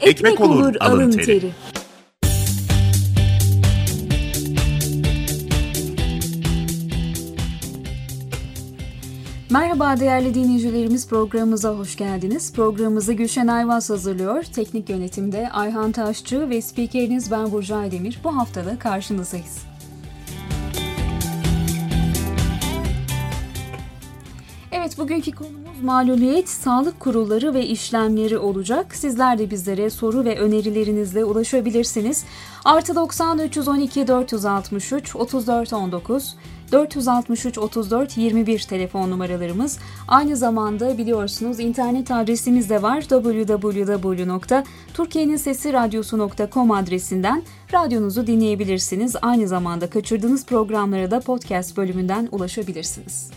ekmek olur alın teri. Merhaba değerli dinleyicilerimiz, programımıza hoş geldiniz. Programımızı Gülşen Ayvaz hazırlıyor. Teknik yönetimde Ayhan Taşçı ve spikeriniz ben Burcu Aydemir. Bu hafta da karşınızdayız. Evet, bugünkü konumuz maluliyet, sağlık kurulları ve işlemleri olacak. Sizler de bizlere soru ve önerilerinizle ulaşabilirsiniz. +90 312 463 34 19 463 34 21 telefon numaralarımız. Aynı zamanda biliyorsunuz internet adresimiz de var. www.turkiyeninsesiradyosu.com adresinden radyonuzu dinleyebilirsiniz. Aynı zamanda kaçırdığınız programlara da podcast bölümünden ulaşabilirsiniz.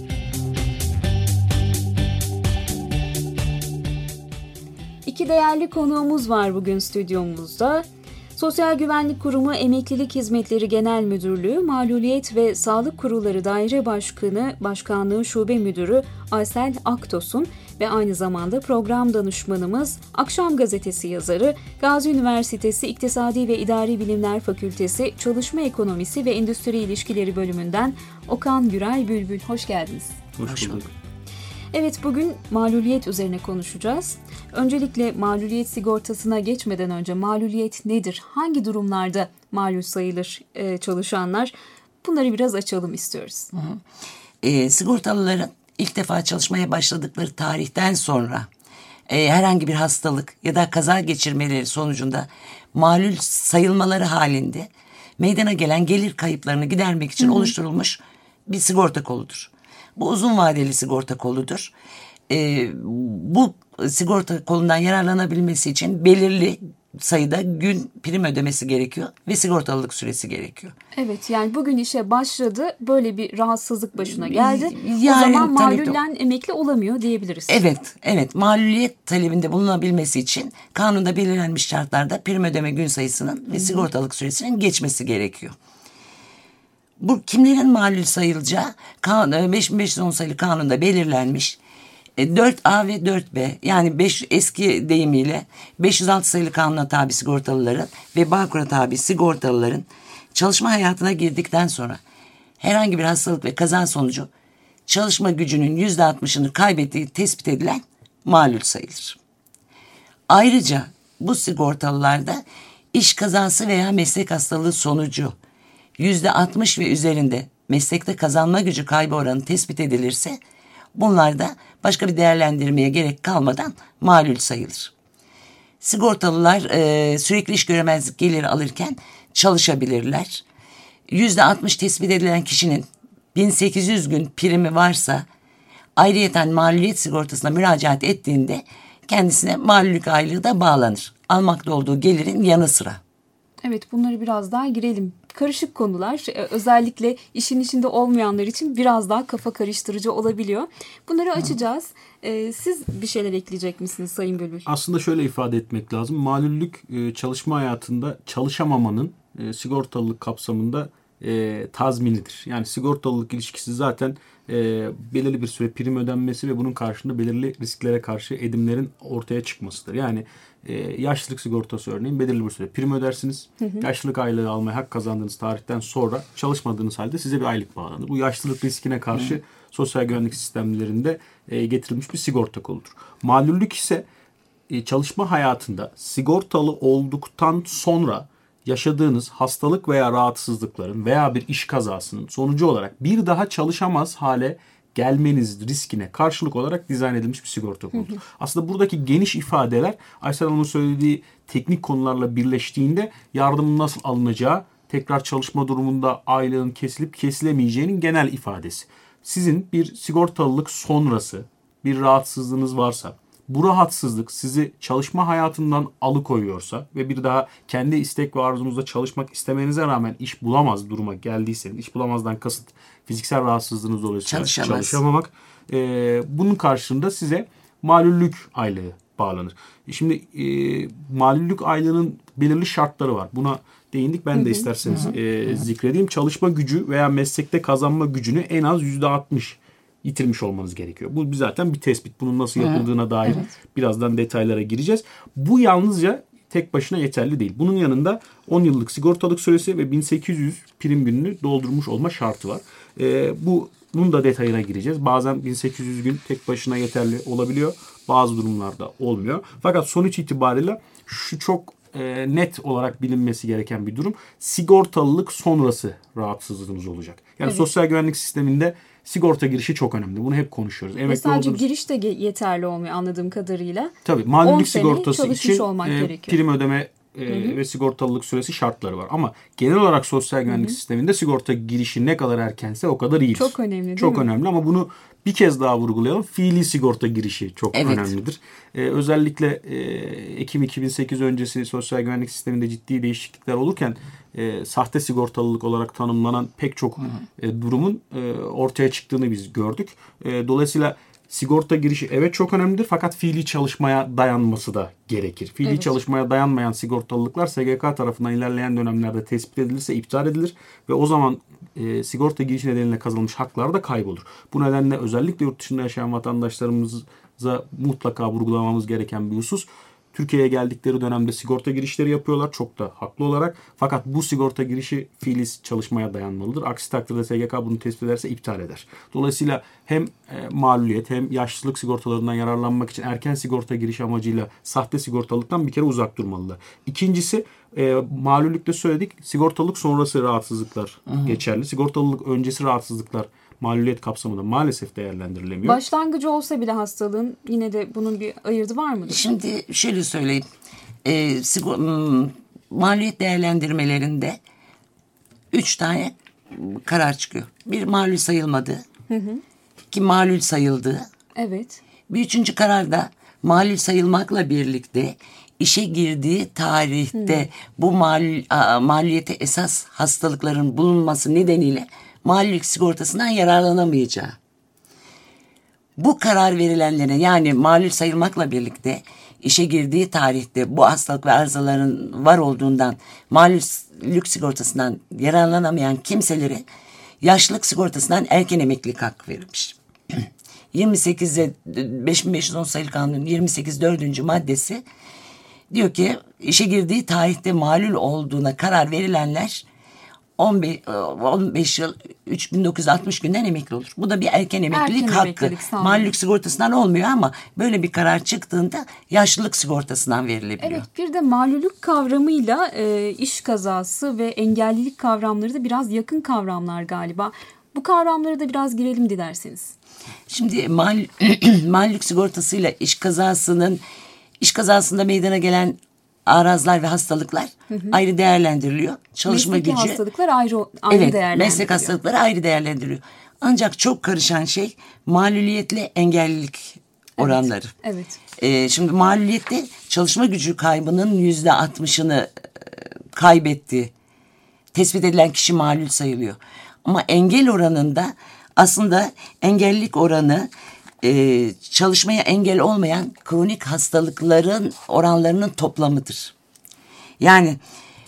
İki değerli konuğumuz var bugün stüdyomuzda. Sosyal Güvenlik Kurumu Emeklilik Hizmetleri Genel Müdürlüğü, Maluliyet ve Sağlık Kurulları Daire Başkanlığı Şube Müdürü Aysel Aktosun ve aynı zamanda program danışmanımız, Akşam Gazetesi yazarı, Gazi Üniversitesi İktisadi ve İdari Bilimler Fakültesi Çalışma Ekonomisi ve Endüstri İlişkileri Bölümünden Okan Güray Bülbül. Hoş geldiniz. Hoş bulduk. Evet, bugün maluliyet üzerine konuşacağız. Öncelikle maluliyet sigortasına geçmeden önce maluliyet nedir? Hangi durumlarda malul sayılır çalışanlar? Bunları biraz açalım istiyoruz. Sigortalıların ilk defa çalışmaya başladıkları tarihten sonra herhangi bir hastalık ya da kaza geçirmeleri sonucunda malul sayılmaları halinde meydana gelen gelir kayıplarını gidermek için oluşturulmuş bir sigorta koludur. Bu uzun vadeli sigorta koludur. Bu sigorta kolundan yararlanabilmesi için belirli sayıda gün prim ödemesi gerekiyor ve sigortalılık süresi gerekiyor. Evet, yani bugün işe başladı, böyle bir rahatsızlık başına geldi. Yani, o zaman malullen emekli olamıyor diyebiliriz. Evet. Maluliyet talebinde bulunabilmesi için kanunda belirlenmiş şartlarda prim ödeme gün sayısının ve sigortalık süresinin geçmesi gerekiyor. Bu kimlerin malul sayılacağı 5510 sayılı kanunda belirlenmiş. 4A ve 4B yani eski deyimiyle 506 sayılı kanuna tabi sigortalıların ve Bağkur'a tabi sigortalıların çalışma hayatına girdikten sonra herhangi bir hastalık ve kaza sonucu çalışma gücünün %60'ını kaybettiği tespit edilen malul sayılır. Ayrıca bu sigortalılarda iş kazası veya meslek hastalığı sonucu %60 ve üzerinde meslekte kazanma gücü kaybı oranı tespit edilirse bunlar da başka bir değerlendirmeye gerek kalmadan malul sayılır. Sigortalılar sürekli iş göremezlik geliri alırken çalışabilirler. %60 tespit edilen kişinin 1800 gün primi varsa ayrıyeten maluliyet sigortasına müracaat ettiğinde kendisine malulük aylığı da bağlanır. Almakta olduğu gelirin yanı sıra. Evet, bunları biraz daha girelim. Karışık konular, özellikle işin içinde olmayanlar için biraz daha kafa karıştırıcı olabiliyor. Bunları açacağız. Siz bir şeyler ekleyecek misiniz Sayın Bülbül? Aslında şöyle ifade etmek lazım. Malullük çalışma hayatında çalışamamanın sigortalılık kapsamında tazminidir. Yani sigortalılık ilişkisi zaten belirli bir süre prim ödenmesi ve bunun karşılığında belirli risklere karşı edimlerin ortaya çıkmasıdır. Yani yaşlılık sigortası örneğin belirli bir süre prim ödersiniz. Yaşlılık aylığı almaya hak kazandığınız tarihten sonra çalışmadığınız halde size bir aylık bağlanır. Bu yaşlılık riskine karşı sosyal güvenlik sistemlerinde getirilmiş bir sigorta koludur. Malullük ise çalışma hayatında sigortalı olduktan sonra yaşadığınız hastalık veya rahatsızlıkların veya bir iş kazasının sonucu olarak bir daha çalışamaz hale gelmeniz riskine karşılık olarak dizayn edilmiş bir sigorta koludur. Aslında buradaki geniş ifadeler Aysel Hanım'ın söylediği teknik konularla birleştiğinde yardımın nasıl alınacağı, tekrar çalışma durumunda aylığın kesilip kesilemeyeceğinin genel ifadesi. Sizin bir sigortalılık sonrası bir rahatsızlığınız varsa, bu rahatsızlık sizi çalışma hayatından alıkoyuyorsa ve bir daha kendi istek ve arzunuzda çalışmak istemenize rağmen iş bulamaz duruma geldiyseniz, iş bulamazdan kasıt fiziksel rahatsızlığınız dolayısıyla çalışamamak, bunun karşılığında size malullük aylığı bağlanır. Şimdi malullük aylığının belirli şartları var. Buna değindik. Ben de isterseniz zikredeyim. Çalışma gücü veya meslekte kazanma gücünü en az %60 yitirmiş olmanız gerekiyor. Bu zaten bir tespit. Bunun nasıl yapıldığına dair birazdan detaylara gireceğiz. Bu yalnızca tek başına yeterli değil. Bunun yanında 10 yıllık sigortalık süresi ve 1800 prim gününü doldurmuş olma şartı var. Bunun da detayına gireceğiz. Bazen 1800 gün tek başına yeterli olabiliyor. Bazı durumlarda olmuyor. Fakat sonuç itibariyle şu çok net olarak bilinmesi gereken bir durum. Sigortalılık sonrası rahatsızlığınız olacak. Yani sosyal güvenlik sisteminde sigorta girişi çok önemli. Bunu hep konuşuyoruz. Ve sadece giriş de yeterli olmuyor anladığım kadarıyla. Tabii malullük sigortası için prim ödeme ve sigortalılık süresi şartları var. Ama genel olarak sosyal güvenlik sisteminde sigorta girişi ne kadar erkense o kadar iyidir. Çok önemli değil mi? Çok önemli ama bunu bir kez daha vurgulayalım. Fiili sigorta girişi çok önemlidir. Özellikle Ekim 2008 öncesi sosyal güvenlik sisteminde ciddi değişiklikler olurken sahte sigortalılık olarak tanımlanan pek çok durumun ortaya çıktığını biz gördük. Dolayısıyla sigorta girişi evet çok önemlidir fakat fiili çalışmaya dayanması da gerekir. Fiili çalışmaya dayanmayan sigortalılıklar SGK tarafından ilerleyen dönemlerde tespit edilirse iptal edilir ve o zaman sigorta girişi nedeniyle kazanılmış haklar da kaybolur. Bu nedenle özellikle yurt dışında yaşayan vatandaşlarımıza mutlaka vurgulamamız gereken bir husus. Türkiye'ye geldikleri dönemde sigorta girişleri yapıyorlar çok da haklı olarak. Fakat bu sigorta girişi fiili çalışmaya dayanmalıdır. Aksi takdirde SGK bunu tespit ederse iptal eder. Dolayısıyla hem maluliyet hem yaşlılık sigortalarından yararlanmak için erken sigorta girişi amacıyla sahte sigortalıktan bir kere uzak durmalılar. İkincisi malullikte söyledik sigortalık sonrası rahatsızlıklar geçerli. Sigortalılık öncesi rahatsızlıklar maluliyet kapsamında maalesef değerlendirilemiyor. Başlangıcı olsa bile hastalığın yine de bunun bir ayırdı var mıdır? Şimdi şöyle söyleyeyim. Maliyet değerlendirmelerinde 3 tane karar çıkıyor. Bir malul sayılmadığı, iki malul sayıldığı. Evet. Bir üçüncü karar da malul sayılmakla birlikte işe girdiği tarihte bu maliyete esas hastalıkların bulunması nedeniyle malullik sigortasından yararlanamayacağı. Bu karar verilenlere yani malul sayılmakla birlikte işe girdiği tarihte bu hastalık ve arızaların var olduğundan malullik sigortasından yararlanamayan kimselere yaşlılık sigortasından erken emeklilik hakkı verilmiş. 58'e 5510 sayılı kanunun 28 4. maddesi diyor ki işe girdiği tarihte malul olduğuna karar verilenler 15 yıl 3960 günden emekli olur. Bu da bir erken emeklilik hakkı. Malullik sigortasından olmuyor ama böyle bir karar çıktığında yaşlılık sigortasından verilebiliyor. Evet, bir de malullik kavramıyla iş kazası ve engellilik kavramları da biraz yakın kavramlar galiba. Bu kavramlara da biraz girelim dilerseniz. Şimdi malullik sigortasıyla iş kazasında meydana gelen arazlar ve hastalıklar ayrı değerlendiriliyor. Çalışma mesleki gücü. hastalıklar ayrı değerlendiriliyor. Meslek hastalıkları ayrı değerlendiriliyor. Ancak çok karışan şey maluliyetle engellilik oranları. Evet. Şimdi maluliyette çalışma gücü kaybının %60'ını kaybettiği tespit edilen kişi malul sayılıyor. Ama engel oranında aslında engellilik oranı çalışmaya engel olmayan kronik hastalıkların oranlarının toplamıdır. Yani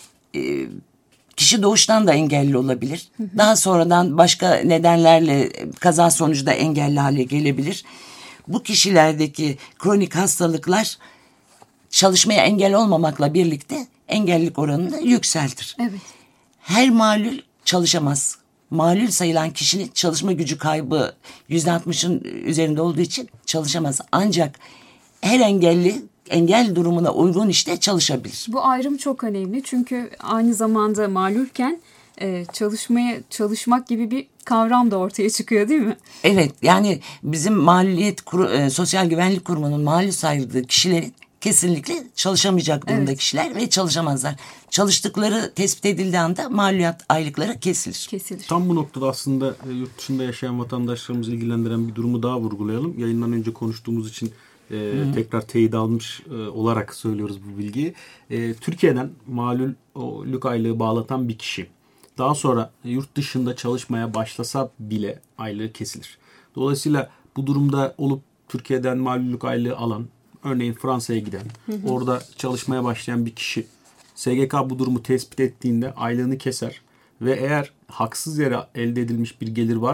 kişi doğuştan da engelli olabilir. Daha sonradan başka nedenlerle kaza sonucu da engelli hale gelebilir. Bu kişilerdeki kronik hastalıklar çalışmaya engel olmamakla birlikte engellilik oranını yükseltir. Evet. Her malul çalışamaz. Malul sayılan kişinin çalışma gücü kaybı %60'ın üzerinde olduğu için çalışamaz. Ancak her engelli engel durumuna uygun işte çalışabilir. Bu ayrım çok önemli çünkü aynı zamanda malulken çalışmak gibi bir kavram da ortaya çıkıyor değil mi? Evet, yani bizim Sosyal Güvenlik Kurumu'nun malul sayıldığı kişilerin kesinlikle çalışamayacak durumda kişiler ve çalışamazlar. Çalıştıkları tespit edildiği anda maliyet aylıkları kesilir. Tam bu noktada aslında yurt dışında yaşayan vatandaşlarımızı ilgilendiren bir durumu daha vurgulayalım. Yayından önce konuştuğumuz için tekrar teyit almış olarak söylüyoruz bu bilgiyi. Türkiye'den malullük aylığı bağlatan bir kişi daha sonra yurt dışında çalışmaya başlasa bile aylığı kesilir. Dolayısıyla bu durumda olup Türkiye'den malullük aylığı alan, örneğin Fransa'ya giden, orada çalışmaya başlayan bir kişi SGK bu durumu tespit ettiğinde aylığını keser ve eğer haksız yere elde edilmiş bir gelir varsa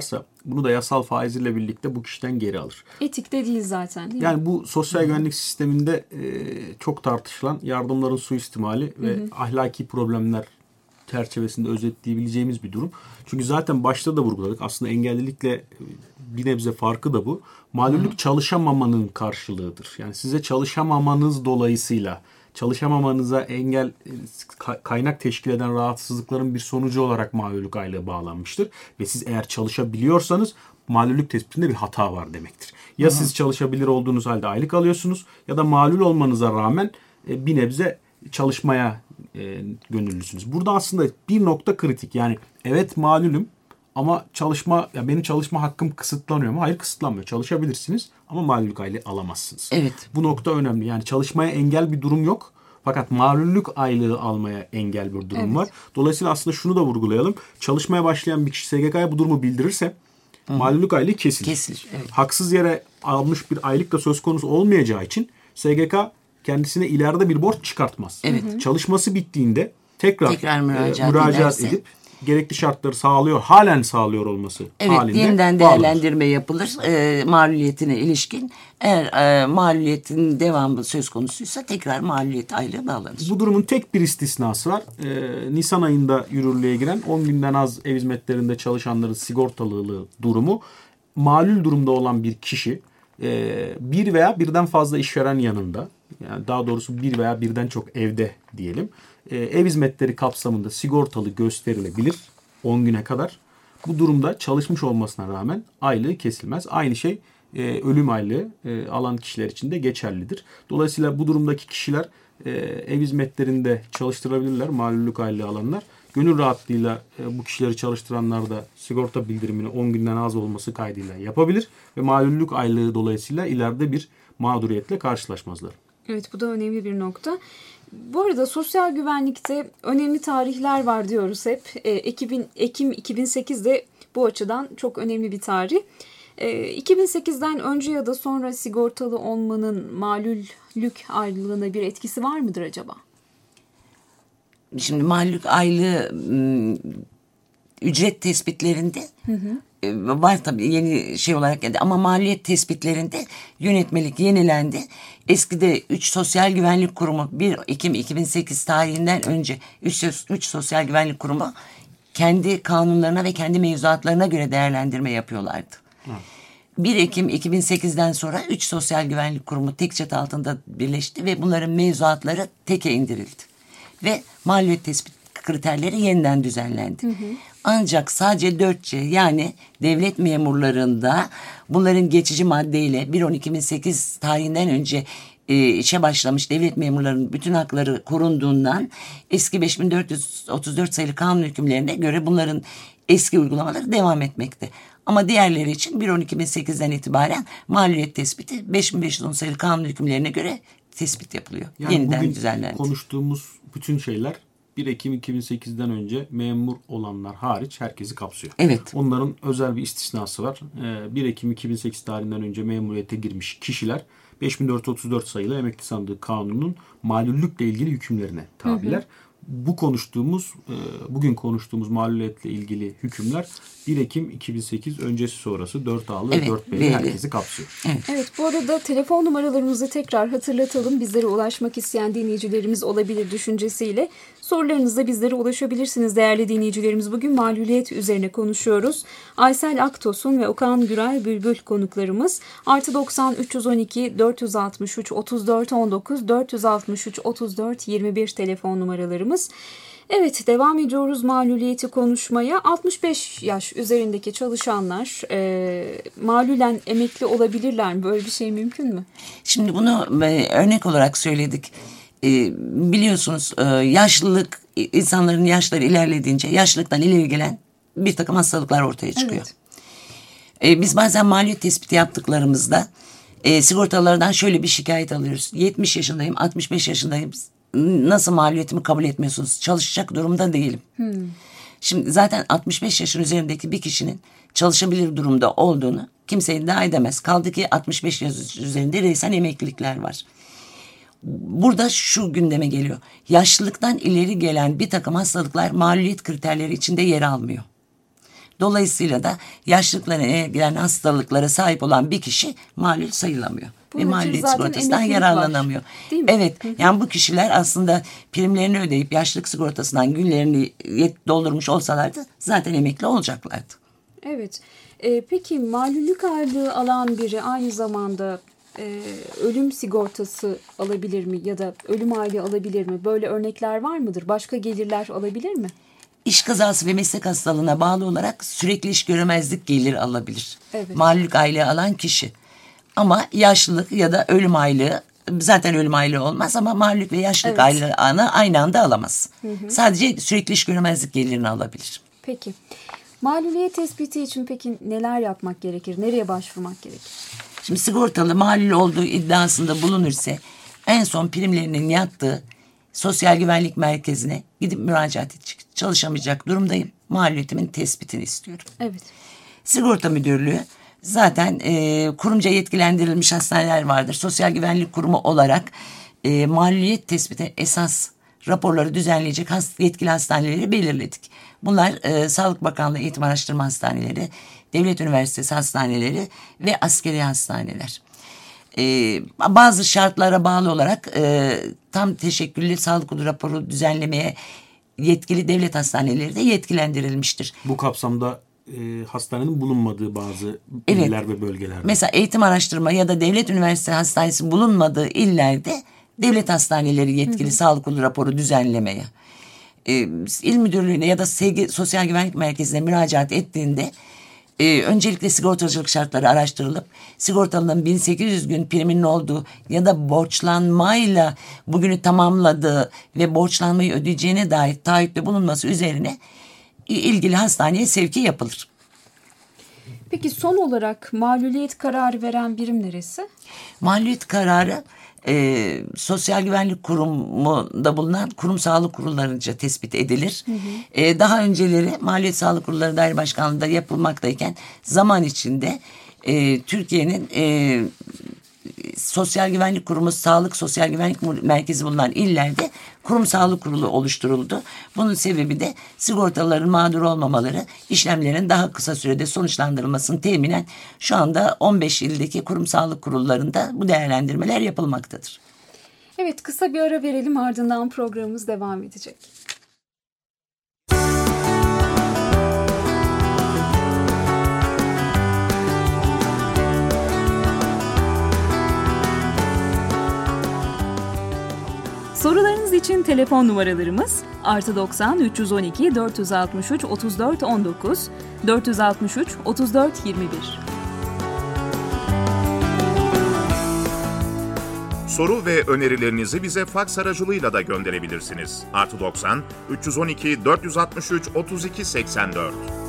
bunu da yasal faiziyle birlikte bu kişiden geri alır. Etik de değil zaten, değil mi? Yani bu sosyal güvenlik sisteminde çok tartışılan yardımların suistimali ve ahlaki problemler çerçevesinde özetleyebileceğimiz bir durum. Çünkü zaten başta da vurguladık. Aslında engellilikle bir nebze farkı da bu. Malulük çalışamamanın karşılığıdır. Yani size çalışamamanız dolayısıyla çalışamamanıza engel kaynak teşkil eden rahatsızlıkların bir sonucu olarak malulük aylığı bağlanmıştır. Ve siz eğer çalışabiliyorsanız malulük tespitinde bir hata var demektir. Ya siz çalışabilir olduğunuz halde aylık alıyorsunuz ya da malul olmanıza rağmen bir nebze çalışmaya gönüllüsünüz. Burada aslında bir nokta kritik. Yani evet malulüm ama benim çalışma hakkım kısıtlanıyor mu? Hayır, kısıtlanmıyor. Çalışabilirsiniz ama malulük aylığı alamazsınız. Evet. Bu nokta önemli. Yani çalışmaya engel bir durum yok. Fakat malullük aylığı almaya engel bir durum var. Dolayısıyla aslında şunu da vurgulayalım. Çalışmaya başlayan bir kişi SGK'ya bu durumu bildirirse malullük aylığı kesilir. Evet. Haksız yere almış bir aylık da söz konusu olmayacağı için SGK kendisine ileride bir borç çıkartmaz. Evet. Çalışması bittiğinde tekrar müracaat ederse, edip gerekli şartları halen sağlıyor olması halinde yeniden değerlendirme yapılır maluliyetine ilişkin. Eğer maluliyetin devamı söz konusuysa tekrar maluliyet aylığı bağlanır. Bu durumun tek bir istisnası var. Nisan ayında yürürlüğe giren 10 günden az ev hizmetlerinde çalışanların sigortalılığı durumu. Malul durumda olan bir kişi bir veya birden fazla işveren yanında, yani daha doğrusu bir veya birden çok evde diyelim, ev hizmetleri kapsamında sigortalı gösterilebilir 10 güne kadar. Bu durumda çalışmış olmasına rağmen aylığı kesilmez. Aynı şey ölüm aylığı alan kişiler için de geçerlidir. Dolayısıyla bu durumdaki kişiler ev hizmetlerinde çalıştırabilirler, malullük aylığı alanlar. Gönül rahatlığıyla bu kişileri çalıştıranlar da sigorta bildirimini 10 günden az olması kaydıyla yapabilir ve malullük aylığı dolayısıyla ileride bir mağduriyetle karşılaşmazlar. Evet, bu da önemli bir nokta. Bu arada sosyal güvenlikte önemli tarihler var diyoruz hep. Ekim 2008'de bu açıdan çok önemli bir tarih. 2008'den önce ya da sonra sigortalı olmanın malullük aylığına bir etkisi var mıdır acaba? Şimdi malullük aylığı ücret tespitlerinde var tabii, yeni şey olarak geldi ama maliyet tespitlerinde yönetmelik yenilendi. Eskide 3 Sosyal Güvenlik Kurumu 1 Ekim 2008 tarihinden önce 3 Sosyal Güvenlik Kurumu kendi kanunlarına ve kendi mevzuatlarına göre değerlendirme yapıyorlardı. 1 Ekim 2008'den sonra 3 Sosyal Güvenlik Kurumu tek çatı altında birleşti ve bunların mevzuatları teke indirildi. Ve maliyet tespit kriterleri yeniden düzenlendi. Ancak sadece 4C, yani devlet memurlarında bunların geçici maddeyle 1.10.2008 tarihinden önce işe başlamış devlet memurlarının bütün hakları korunduğundan eski 5434 sayılı kanun hükümlerine göre bunların eski uygulamaları devam etmekte. Ama diğerleri için 1.10.2008'den itibaren maliyet tespiti 5510 sayılı kanun hükümlerine göre tespit yapılıyor. Yani yeniden bugün düzenlendi. Konuştuğumuz bütün şeyler 1 Ekim 2008'den önce memur olanlar hariç herkesi kapsıyor. Evet. Onların özel bir istisnası var. 1 Ekim 2008 tarihinden önce memuriyete girmiş kişiler 5434 sayılı Emekli Sandığı Kanunu'nun malullükle ilgili hükümlerine tabiler. Bugün konuştuğumuz maluliyetle ilgili hükümler 1 Ekim 2008 öncesi sonrası 4A'lı ve 4B'li herkesi kapsıyor. Evet, bu arada telefon numaralarımızı tekrar hatırlatalım. Bizlere ulaşmak isteyen dinleyicilerimiz olabilir düşüncesiyle. Sorularınızla bizlere ulaşabilirsiniz değerli dinleyicilerimiz. Bugün maluliyet üzerine konuşuyoruz. Aysel Aktosun ve Okan Güray Bülbül konuklarımız. +90 312 463 34 19 463 34 21 telefon numaralarımız. Evet, devam ediyoruz maluliyeti konuşmaya. 65 yaş üzerindeki çalışanlar malulen emekli olabilirler mi? Böyle bir şey mümkün mü? Şimdi bunu örnek olarak söyledik. Biliyorsunuz yaşlılık, insanların yaşları ilerlediğince yaşlılıktan ileri gelen bir takım hastalıklar ortaya çıkıyor. Evet. Biz bazen maliyet tespiti yaptıklarımızda sigortalardan şöyle bir şikayet alıyoruz. 70 yaşındayım, 65 yaşındayım. Nasıl maliyetimi kabul etmiyorsunuz? Çalışacak durumda değilim. Şimdi zaten 65 yaşın üzerindeki bir kişinin çalışabilir durumda olduğunu kimse iddia edemez. Kaldı ki 65 yaş üzerinde resen emeklilikler var. Burada şu gündeme geliyor. Yaşlılıktan ileri gelen bir takım hastalıklar maliyet kriterleri içinde yer almıyor. Dolayısıyla da yaşlılıklarına giren hastalıklara sahip olan bir kişi malul sayılamıyor. Bunun Ve için maluliyet zaten sigortasından emeklilik yararlanamıyor. var, değil mi? Evet, yani bu kişiler aslında primlerini ödeyip yaşlılık sigortasından günlerini doldurmuş olsalardı zaten emekli olacaklardı. Evet. Peki malulük aylığı alan biri aynı zamanda ölüm sigortası alabilir mi ya da ölüm aylığı alabilir mi? Böyle örnekler var mıdır? Başka gelirler alabilir mi? İş kazası ve meslek hastalığına bağlı olarak sürekli iş göremezlik geliri alabilir. Evet. Malulük aylığı alan kişi. Ama yaşlılık ya da ölüm aylığı, zaten ölüm aylığı olmaz ama malulük ve yaşlılık aylığını aynı anda alamaz. Sadece sürekli iş göremezlik gelirini alabilir. Peki. Maluliyet tespiti için peki neler yapmak gerekir? Nereye başvurmak gerekir? Şimdi sigortalı malul olduğu iddiasında bulunursa en son primlerinin yattığı Sosyal Güvenlik Merkezi'ne gidip müracaat edecek. Çalışamayacak durumdayım. Maluliyetimin tespitini istiyorum. Evet. Sigorta Müdürlüğü zaten kurumca yetkilendirilmiş hastaneler vardır. Sosyal Güvenlik Kurumu olarak maluliyet tespiti esas raporları düzenleyecek yetkili hastaneleri belirledik. Bunlar Sağlık Bakanlığı Eğitim Araştırma Hastaneleri, Devlet Üniversitesi hastaneleri ve askeri hastaneler. Bazı şartlara bağlı olarak tam teşekküllü sağlık raporu düzenlemeye yetkili devlet hastaneleri de yetkilendirilmiştir. Bu kapsamda hastanenin bulunmadığı bazı iller ve bölgelerde. Mesela eğitim araştırma ya da devlet üniversitesi hastanesi bulunmadığı illerde devlet hastaneleri yetkili sağlık raporu düzenlemeye. İl müdürlüğüne ya da Sosyal Güvenlik Merkezi'ne müracaat ettiğinde öncelikle sigortacılık şartları araştırılıp sigortalının 1800 gün priminin olduğu ya da borçlanmayla bugünü tamamladığı ve borçlanmayı ödeyeceğine dair taahhütte bulunması üzerine ilgili hastaneye sevki yapılır. Peki son olarak maluliyet kararı veren birim neresi? Maluliyet kararı Sosyal Güvenlik Kurumu'nda bulunan kurum sağlık kurullarınca tespit edilir. Daha önceleri Maluliyet Sağlık Kurulları Daire Başkanlığı'nda yapılmaktayken zaman içinde Türkiye'nin Sosyal Güvenlik Kurumu, Sağlık Sosyal Güvenlik Merkezi bulunan illerde kurum sağlık kurulu oluşturuldu. Bunun sebebi de sigortalıların mağdur olmamaları, işlemlerin daha kısa sürede sonuçlandırılmasını teminen şu anda 15 ildeki kurum sağlık kurullarında bu değerlendirmeler yapılmaktadır. Evet, kısa bir ara verelim, ardından programımız devam edecek. Sorularınız için telefon numaralarımız +90 312 463 34 19 463 34 21. Soru ve önerilerinizi bize faks aracılığıyla da gönderebilirsiniz. +90 312 463 32 84.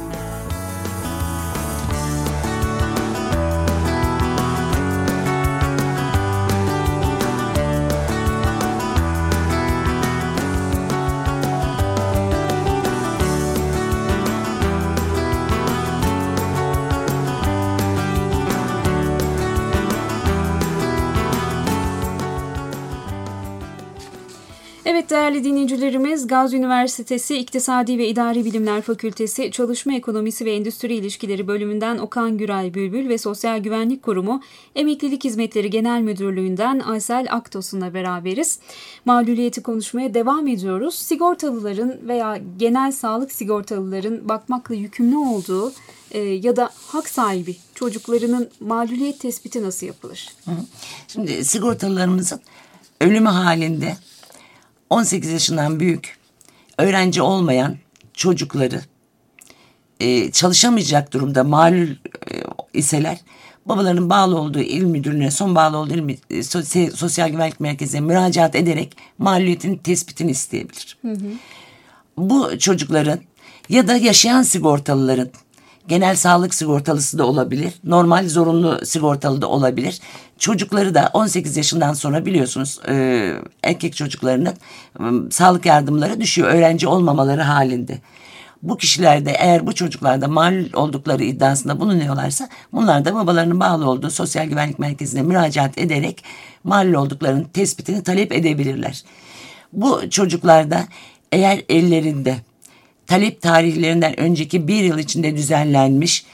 Evet değerli dinleyicilerimiz, Gazi Üniversitesi İktisadi ve İdari Bilimler Fakültesi Çalışma Ekonomisi ve Endüstri İlişkileri Bölümünden Okan Güray Bülbül ve Sosyal Güvenlik Kurumu Emeklilik Hizmetleri Genel Müdürlüğü'nden Aysel Aktosun'la beraberiz. Maluliyeti konuşmaya devam ediyoruz. Sigortalıların veya genel sağlık sigortalıların bakmakla yükümlü olduğu ya da hak sahibi çocuklarının maluliyet tespiti nasıl yapılır? Şimdi sigortalılarımızın ölümü halinde 18 yaşından büyük, öğrenci olmayan çocukları çalışamayacak durumda malul iseler babalarının bağlı olduğu il müdürlüğüne, son bağlı olduğu Sosyal Güvenlik Merkezi'ne müracaat ederek maluliyetin tespitini isteyebilir. Bu çocukların ya da yaşayan sigortalıların, genel sağlık sigortalısı da olabilir, normal zorunlu sigortalı da olabilir. Çocukları da 18 yaşından sonra biliyorsunuz erkek çocuklarının sağlık yardımları düşüyor öğrenci olmamaları halinde. Bu kişiler de eğer bu çocuklarda malul oldukları iddiasında bulunuyorlarsa bunlar da babalarının bağlı olduğu Sosyal Güvenlik Merkezi'ne müracaat ederek malul olduklarının tespitini talep edebilirler. Bu çocuklarda eğer ellerinde talep tarihlerinden önceki bir yıl içinde düzenlenmiş,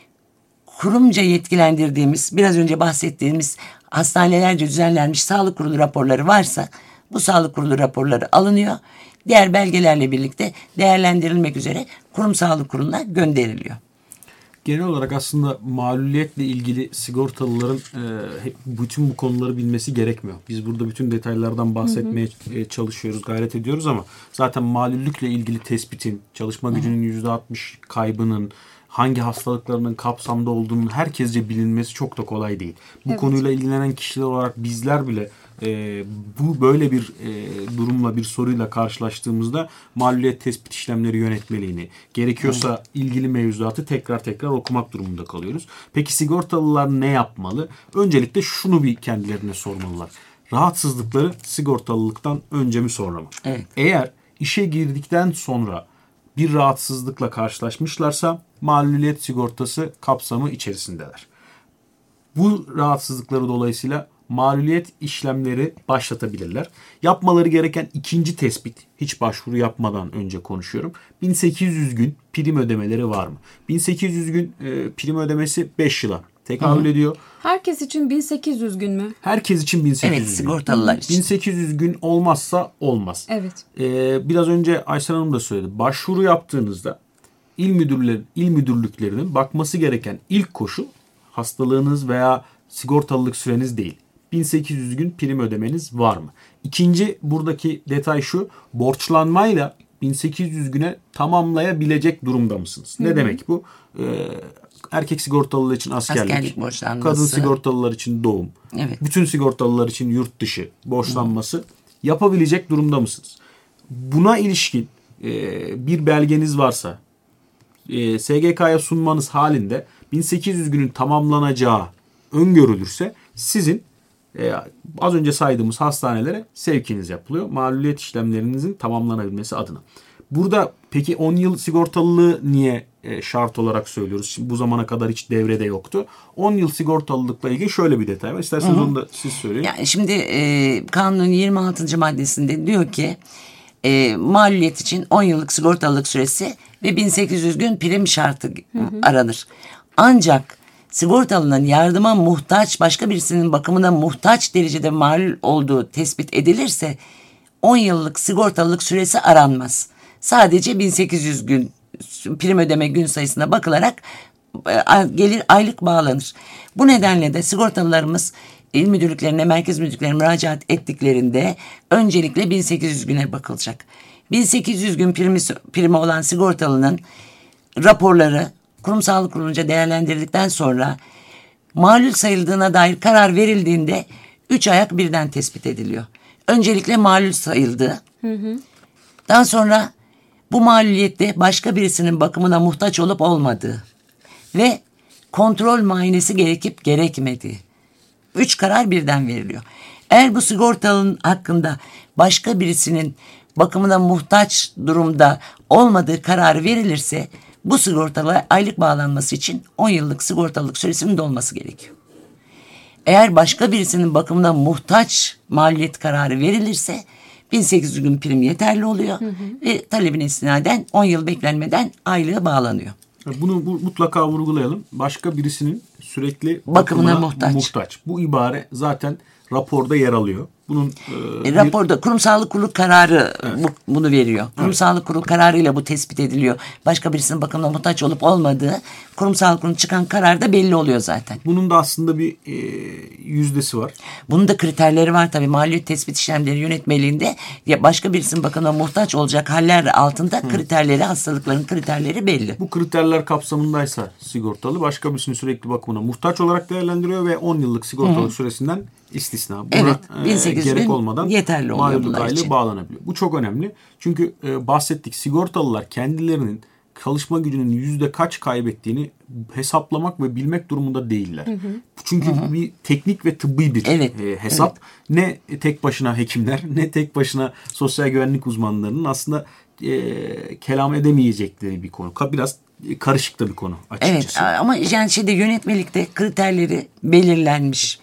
kurumca yetkilendirdiğimiz, biraz önce bahsettiğimiz hastanelerce düzenlenmiş sağlık kurulu raporları varsa bu sağlık kurulu raporları alınıyor. Diğer belgelerle birlikte değerlendirilmek üzere kurum sağlık kuruluna gönderiliyor. Genel olarak aslında maluliyetle ilgili sigortalıların hep bütün bu konuları bilmesi gerekmiyor. Biz burada bütün detaylardan bahsetmeye çalışıyoruz, gayret ediyoruz ama zaten malüllükle ilgili tespitin, çalışma gücünün %60 kaybının, hangi hastalıklarının kapsamda olduğunun herkesce bilinmesi çok da kolay değil. Bu konuyla ilgilenen kişiler olarak bizler bile bu böyle bir durumla, bir soruyla karşılaştığımızda maluliyet tespit işlemleri yönetmeliğini, gerekiyorsa ilgili mevzuatı tekrar okumak durumunda kalıyoruz. Peki sigortalılar ne yapmalı? Öncelikle şunu bir kendilerine sormalılar. Rahatsızlıkları sigortalılıktan önce mi sonra mı? Evet. Eğer işe girdikten sonra bir rahatsızlıkla karşılaşmışlarsa maluliyet sigortası kapsamı içerisindeler. Bu rahatsızlıkları dolayısıyla maluliyet işlemleri başlatabilirler. Yapmaları gereken ikinci tespit, hiç başvuru yapmadan önce konuşuyorum. 1800 gün prim ödemeleri var mı? 1800 gün prim ödemesi 5 yıla tekabül ediyor. Herkes için 1800 gün mü? Herkes için 1800 Evet, gün. sigortalılar için. 1800 gün olmazsa olmaz. Evet. Biraz önce Aysel Hanım da söyledi. Başvuru yaptığınızda il müdürlüklerinin bakması gereken ilk koşul hastalığınız veya sigortalılık süreniz değil. 1800 gün prim ödemeniz var mı? İkinci buradaki detay şu. Borçlanmayla 1800 güne tamamlayabilecek durumda mısınız? Ne demek bu? Erkek sigortalılar için askerlik borçlanması, kadın sigortalılar için doğum, evet, bütün sigortalılar için yurt dışı borçlanması yapabilecek durumda mısınız? Buna ilişkin bir belgeniz varsa SGK'ya sunmanız halinde 1800 günün tamamlanacağı öngörülürse sizin az önce saydığımız hastanelere sevkiniz yapılıyor. Maluliyet işlemlerinizin tamamlanabilmesi adına. Burada peki 10 yıl sigortalılığı niye şart olarak söylüyoruz? Şimdi bu zamana kadar hiç devrede yoktu. 10 yıl sigortalılıkla ilgili şöyle bir detay var. İsterseniz onu da siz söyleyin. Yani şimdi kanunun 26. maddesinde diyor ki maluliyet için 10 yıllık sigortalılık süresi ve 1800 gün prim şartı aranır. Ancak sigortalının yardıma muhtaç, başka birisinin bakımına muhtaç derecede malul olduğu tespit edilirse 10 yıllık sigortalılık süresi aranmaz. Sadece 1800 gün prim ödeme gün sayısına bakılarak gelir aylık bağlanır. Bu nedenle de sigortalılarımız il müdürlüklerine, merkez müdürlüklerine müracaat ettiklerinde öncelikle 1800 güne bakılacak. 1800 gün primi olan sigortalının raporları kurum sağlık kurulunca değerlendirildikten sonra malul sayıldığına dair karar verildiğinde 3 ayak birden tespit ediliyor. Öncelikle malul sayıldığı, daha sonra bu maluliyette başka birisinin bakımına muhtaç olup olmadığı ve kontrol muayenesi gerekip gerekmediği. 3 karar birden veriliyor. Eğer bu sigortalının hakkında başka birisinin bakımına muhtaç durumda olmadığı kararı verilirse bu sigortalığa aylık bağlanması için 10 yıllık sigortalılık süresinin dolması gerekiyor. Eğer başka birisinin bakımına muhtaç maliyet kararı verilirse 1800 gün prim yeterli oluyor ve talebine istinaden 10 yıl beklenmeden aylığı bağlanıyor. Bunu mutlaka vurgulayalım. Başka birisinin sürekli bakımına muhtaç. Bu ibare zaten raporda yer alıyor. Bunun raporda kurum sağlık kurulu kararı bunu veriyor. Kurum sağlık kurulu kararıyla bu tespit ediliyor. Başka birisinin bakımına muhtaç olup olmadığı kurum sağlık kurulu çıkan kararda belli oluyor zaten. Bunun da aslında bir yüzdesi var. Bunun da kriterleri var tabii. Maliyet tespit işlemleri yönetmeliğinde ya başka birisinin bakımına muhtaç olacak haller altında kriterleri, hastalıkların kriterleri belli. Bu kriterler kapsamındaysa sigortalı başka birisinin sürekli bakımına muhtaç olarak değerlendiriyor ve 10 yıllık sigortalık süresinden istisna. Buna Evet, 1800 gerek gün olmadan yeterli oluyor bunlar için. Bağlanabiliyor. Bu çok önemli. Çünkü bahsettik, sigortalılar kendilerinin çalışma gücünün yüzde kaç kaybettiğini hesaplamak ve bilmek durumunda değiller. Çünkü bir teknik ve tıbbi bir hesap. Ne tek başına hekimler ne tek başına sosyal güvenlik uzmanlarının aslında kelam edemeyecekleri bir konu. Biraz karışık da bir konu açıkçası. Evet, ama yani yönetmelikte kriterleri belirlenmiş.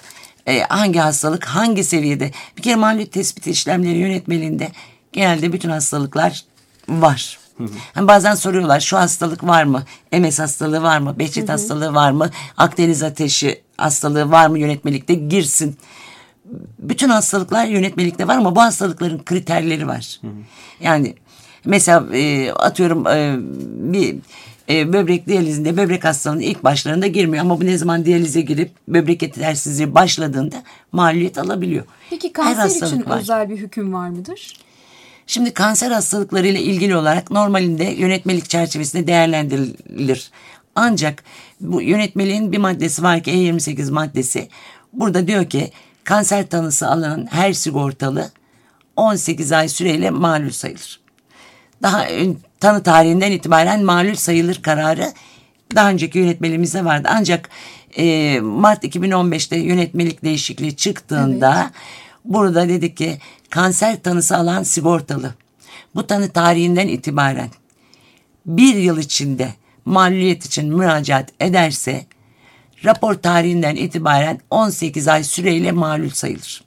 Hangi hastalık hangi seviyede? Bir kere maliyet tespiti işlemleri yönetmeliğinde genelde bütün hastalıklar var. Hani bazen soruyorlar, şu hastalık var mı? MS hastalığı var mı? Behçet hastalığı var mı? Akdeniz ateşi hastalığı var mı yönetmelikte? Girsin. Bütün hastalıklar yönetmelikte var ama bu hastalıkların kriterleri var. Yani mesela atıyorum bir böbrek diyalizinde böbrek hastalığının ilk başlarında girmiyor ama bu ne zaman diyalize girip böbrek yetersizliği başladığında maluliyet alabiliyor. Peki Her kanser hastalık için var. özel bir hüküm var mıdır? Şimdi kanser hastalıklarıyla ilgili olarak normalinde yönetmelik çerçevesinde değerlendirilir. Ancak bu yönetmeliğin bir maddesi var ki E28 maddesi. Burada diyor ki kanser tanısı alınan her sigortalı 18 ay süreyle malul sayılır. Daha tanı tarihinden itibaren malul sayılır kararı daha önceki yönetmeliğimizde vardı. Ancak Mart 2015'te yönetmelik değişikliği çıktığında burada dedik ki kanser tanısı alan sigortalı bu tanı tarihinden itibaren bir yıl içinde maluliyet için müracaat ederse rapor tarihinden itibaren 18 ay süreyle malul sayılır.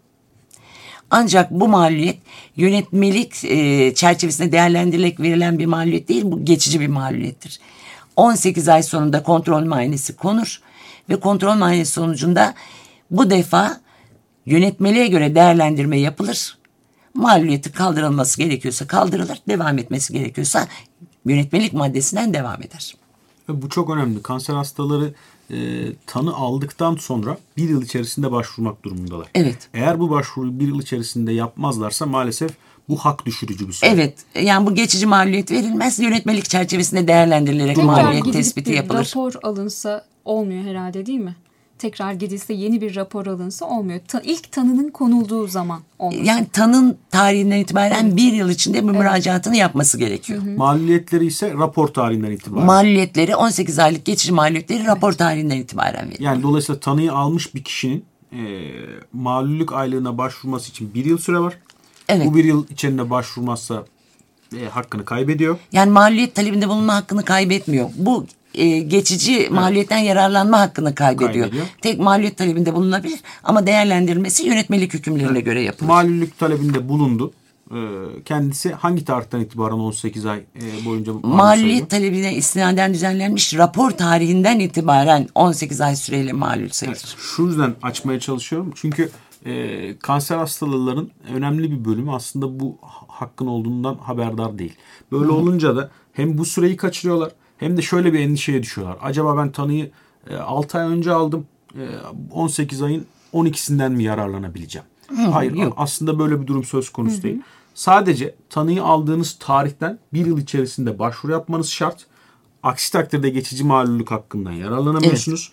Ancak bu maluliyet yönetmelik çerçevesinde değerlendirilerek verilen bir maluliyet değil, bu geçici bir maluliyettir. 18 ay sonunda kontrol muayenesi konur ve kontrol muayenesi sonucunda bu defa yönetmeliğe göre değerlendirme yapılır. Maluliyeti kaldırılması gerekiyorsa kaldırılır, devam etmesi gerekiyorsa yönetmelik maddesinden devam eder. Bu çok önemli. Kanser hastaları tanı aldıktan sonra bir yıl içerisinde başvurmak durumundalar. Evet. Eğer bu başvuruyu bir yıl içerisinde yapmazlarsa maalesef bu hak düşürücü bir süre. Evet, yani bu geçici maluliyet verilmez, yönetmelik çerçevesinde değerlendirilerek Tekrar maluliyet gidip tespiti bir yapılır. rapor alınsa olmuyor herhalde, değil mi? Tekrar gidilse yeni bir rapor alınsa olmuyor. İlk tanının konulduğu zaman olması. Yani tanın tarihinden itibaren bir yıl içinde bir müracaatını yapması gerekiyor. Maluliyetleri ise rapor tarihinden itibaren. Maluliyetleri 18 aylık geçici maluliyetleri rapor tarihinden itibaren veriyor. Yani dolayısıyla tanıyı almış bir kişinin malulük aylığına başvurması için bir yıl süre var. Evet. Bu bir yıl içinde başvurmazsa hakkını kaybediyor. Yani maluliyet talebinde bulunma hakkını kaybetmiyor. Bu geçici maluliyetten yararlanma hakkını kaybediyor. Tek maluliyet talebinde bulunabilir ama değerlendirilmesi yönetmelik hükümlerine göre yapılır. Malulük talebinde bulundu. Kendisi hangi tarihten itibaren 18 ay boyunca maluliyet talebine istinaden düzenlenmiş rapor tarihinden itibaren 18 ay süreyle malul sayılır. Evet, şu yüzden açmaya çalışıyorum. Çünkü kanser hastalarının önemli bir bölümü aslında bu hakkın olduğundan haberdar değil. Böyle olunca da hem bu süreyi kaçırıyorlar hem de şöyle bir endişeye düşüyorlar. Acaba ben tanıyı 6 ay önce aldım. 18 ayın 12'sinden mi yararlanabileceğim? Hayır, yok. aslında böyle bir durum söz konusu değil. Sadece tanıyı aldığınız tarihten bir yıl içerisinde başvuru yapmanız şart. Aksi takdirde geçici malulük hakkından yararlanamıyorsunuz.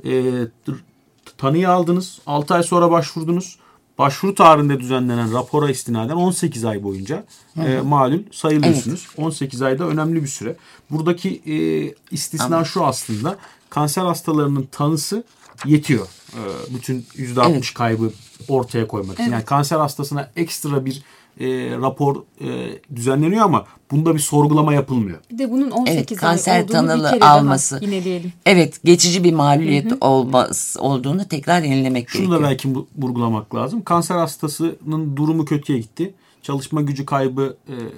Tanıyı aldınız, 6 ay sonra başvurdunuz. Başvuru tarihinde düzenlenen rapora istinaden 18 ay boyunca malul sayılıyorsunuz. Evet. 18 ayda önemli bir süre. Buradaki istisna şu aslında. Kanser hastalarının tanısı yetiyor. Bütün %60 kaybı ortaya koymak için. Yani kanser hastasına ekstra bir rapor düzenleniyor ama bunda bir sorgulama yapılmıyor. Bir de bunun 18 kanser ay olduğunu tanılı bir kere alması. daha yineleyelim. Evet, geçici bir maluliyet olduğunu tekrar yenilemek Şunu gerekiyor. da belki vurgulamak lazım. Kanser hastasının durumu kötüye gitti. Çalışma gücü kaybı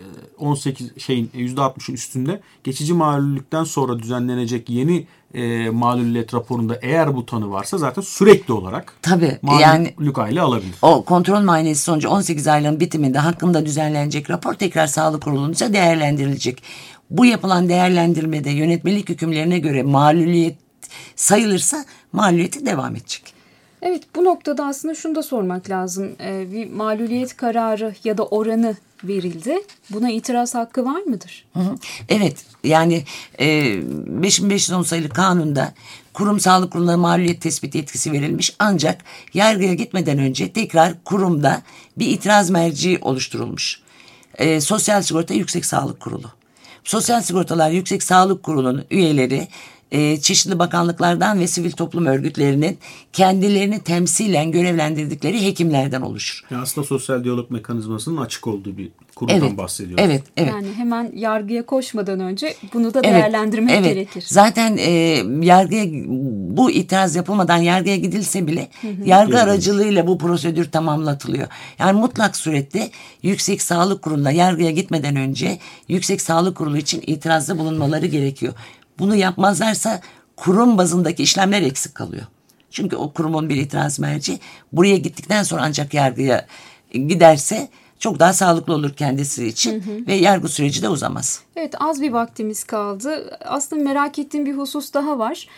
%60'ın üstünde. Geçici malullikten sonra düzenlenecek yeni maluliyet raporunda eğer bu tanı varsa zaten sürekli olarak Tabii, malulük aylığı alabilir. O kontrol muayenesi sonucu 18 aylığın bitiminde hakkında düzenlenecek rapor tekrar sağlık kurulunca değerlendirilecek. Bu yapılan değerlendirmede yönetmelik hükümlerine göre maluliyet sayılırsa maluliyeti devam edecek. Evet, bu noktada aslında şunu da sormak lazım. Bir maluliyet kararı ya da oranı verildi. Buna itiraz hakkı var mıdır? Evet, yani 5510 sayılı kanunda kurum sağlık kuruluna maluliyet tespiti yetkisi verilmiş. Ancak yargıya gitmeden önce tekrar kurumda bir itiraz merci oluşturulmuş. Sosyal Sigorta Yüksek Sağlık Kurulu. Sosyal Sigortalar Yüksek Sağlık Kurulu'nun üyeleri çeşitli bakanlıklardan ve sivil toplum örgütlerinin kendilerini temsilen görevlendirdikleri hekimlerden oluşur. Yani aslında sosyal diyalog mekanizmasının açık olduğu bir kurumdan bahsediyoruz. Evet. Yani hemen yargıya koşmadan önce bunu da değerlendirmek gerekir. Zaten yargıya, bu itiraz yapılmadan yargıya gidilse bile yargı aracılığıyla bu prosedür tamamlatılıyor. Yani mutlak surette Yüksek Sağlık Kurulu'na yargıya gitmeden önce Yüksek Sağlık Kurulu için itirazda bulunmaları gerekiyor. Bunu yapmazlarsa kurum bazındaki işlemler eksik kalıyor. Çünkü o kurumun bir itiraz merci buraya gittikten sonra ancak yargıya giderse çok daha sağlıklı olur kendisi için ve yargı süreci de uzamaz. Evet, az bir vaktimiz kaldı. Aslında merak ettiğim bir husus daha var.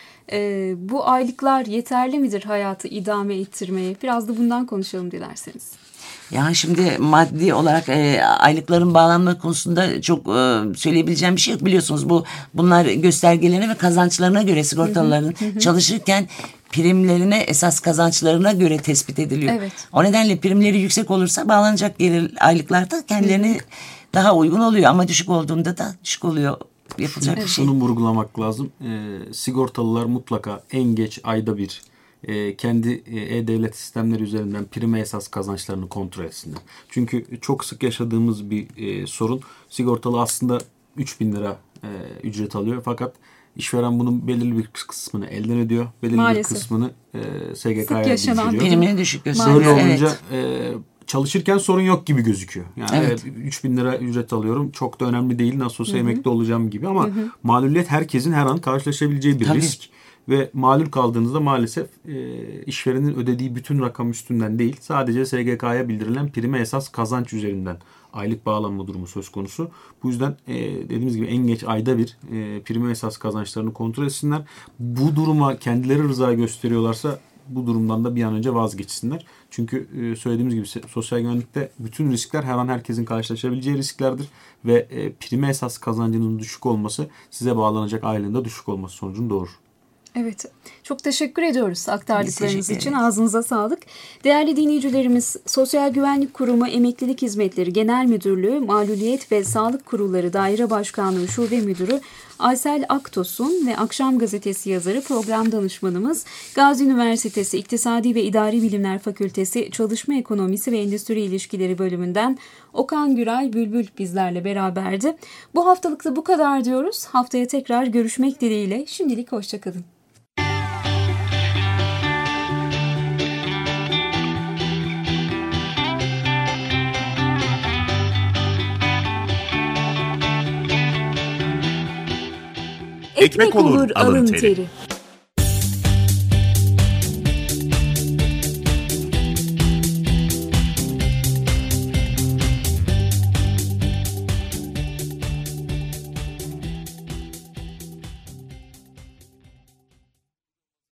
Bu aylıklar yeterli midir hayatı idame ettirmeye? Biraz da bundan konuşalım dilerseniz. Yani şimdi maddi olarak aylıkların bağlanma konusunda çok söyleyebileceğim bir şey yok. Biliyorsunuz bunlar göstergelerine ve kazançlarına göre sigortalıların çalışırken primlerine, esas kazançlarına göre tespit ediliyor. Evet. O nedenle primleri yüksek olursa bağlanacak gelir aylıklar da kendilerine daha uygun oluyor. Ama düşük olduğunda da düşük oluyor. Yapılacak bir şey. Şunu vurgulamak lazım. Sigortalılar mutlaka en geç ayda bir kendi e-devlet sistemleri üzerinden prime esas kazançlarını kontrol etsinler. Çünkü çok sık yaşadığımız bir sorun, sigortalı aslında 3.000 lira ücret alıyor fakat işveren bunun belirli bir kısmını elden ödüyor. Belirli Maalesef. bir kısmını SGK'ya yaşanan bildiriyor. Primini düşük gösteriyor. Böyle olunca Evet. çalışırken sorun yok gibi gözüküyor. Yani Evet. 3.000 lira ücret alıyorum. Çok da önemli değil. Nasıl olsa emekli olacağım gibi ama maluliyet herkesin her an karşılaşabileceği bir Tabii. risk. Ve malul kaldığınızda maalesef işverenin ödediği bütün rakam üstünden değil, sadece SGK'ya bildirilen prime esas kazanç üzerinden aylık bağlanma durumu söz konusu. Bu yüzden dediğimiz gibi en geç ayda bir prime esas kazançlarını kontrol etsinler. Bu duruma kendileri rıza gösteriyorlarsa bu durumdan da bir an önce vazgeçsinler. Çünkü söylediğimiz gibi sosyal güvenlikte bütün riskler her an herkesin karşılaşabileceği risklerdir. Ve prime esas kazancının düşük olması size bağlanacak aylığın da düşük olması sonucunu doğurur. Evet, çok teşekkür ediyoruz aktardıklarınız Teşekkür için. ederiz. Ağzınıza sağlık. Değerli dinleyicilerimiz, Sosyal Güvenlik Kurumu Emeklilik Hizmetleri Genel Müdürlüğü Maluliyet ve Sağlık Kurulları Daire Başkanlığı Şube Müdürü Aysel Aktosun ve Akşam Gazetesi yazarı, program danışmanımız, Gazi Üniversitesi İktisadi ve İdari Bilimler Fakültesi Çalışma Ekonomisi ve Endüstri İlişkileri bölümünden Okan Güray Bülbül bizlerle beraberdi. Bu haftalık da bu kadar diyoruz. Haftaya tekrar görüşmek dileğiyle. Şimdilik hoşçakalın. Ekmek olur alın teri.